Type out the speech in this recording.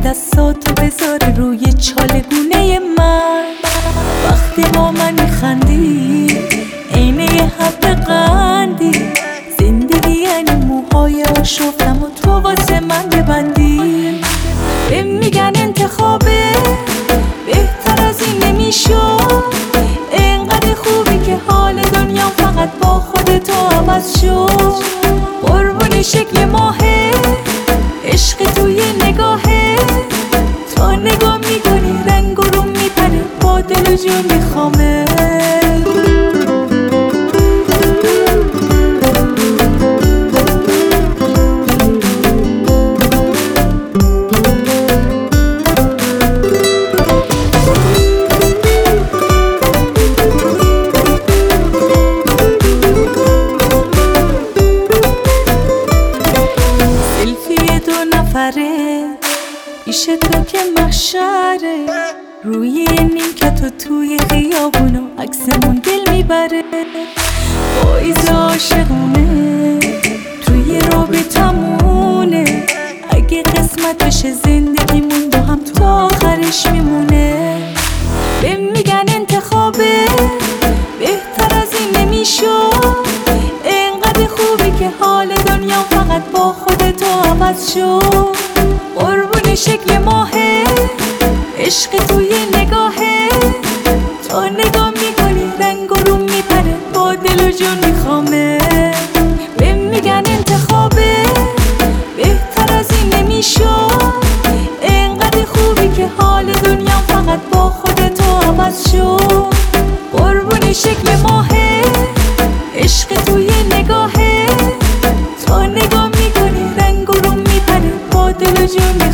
دستاتو بذاره روی چالگونه من. وقتی با من میخندی عین یه حب قندی، زندگی یعنی موهای آشفتم و تو واسه من ببندی. بهم میگن انتخابه بهتر از این نمیشد، انقدر خوبی که حال دنیا فقط با خودتو عوض شد. قربون شکل ماهه عشق توی نگاهه، تا نگاه میکنی رنگ و رو میپره با دل و جون میخوامه. پیش تو که محشره، روی نیمکت و توی خیابون و عکسمون دل میبره. پاییز عاشقونه توی رابطمونه، اگه قسمت بشه زندگیمون با هم تا آخرش میمونه. بهم میگن انتخابه بهتر از این نمیشد، انقدر خوبی که حال دنیا فقط با خودتو عوض شد. قربون شکل ماهه عشق توی نگاهه، تا نگاه میکنی رنگ و رو میپره با دل و جون میخوامه. بهم میگن انتخابه بهتر از این نمیشد، انقدر خوبی که حال دنیا فقط با خودتو عوض شد. قربون شکل ماهه عشق توی نگاهه، تا نگاه میکنی رنگ و رو میپره با دل و جون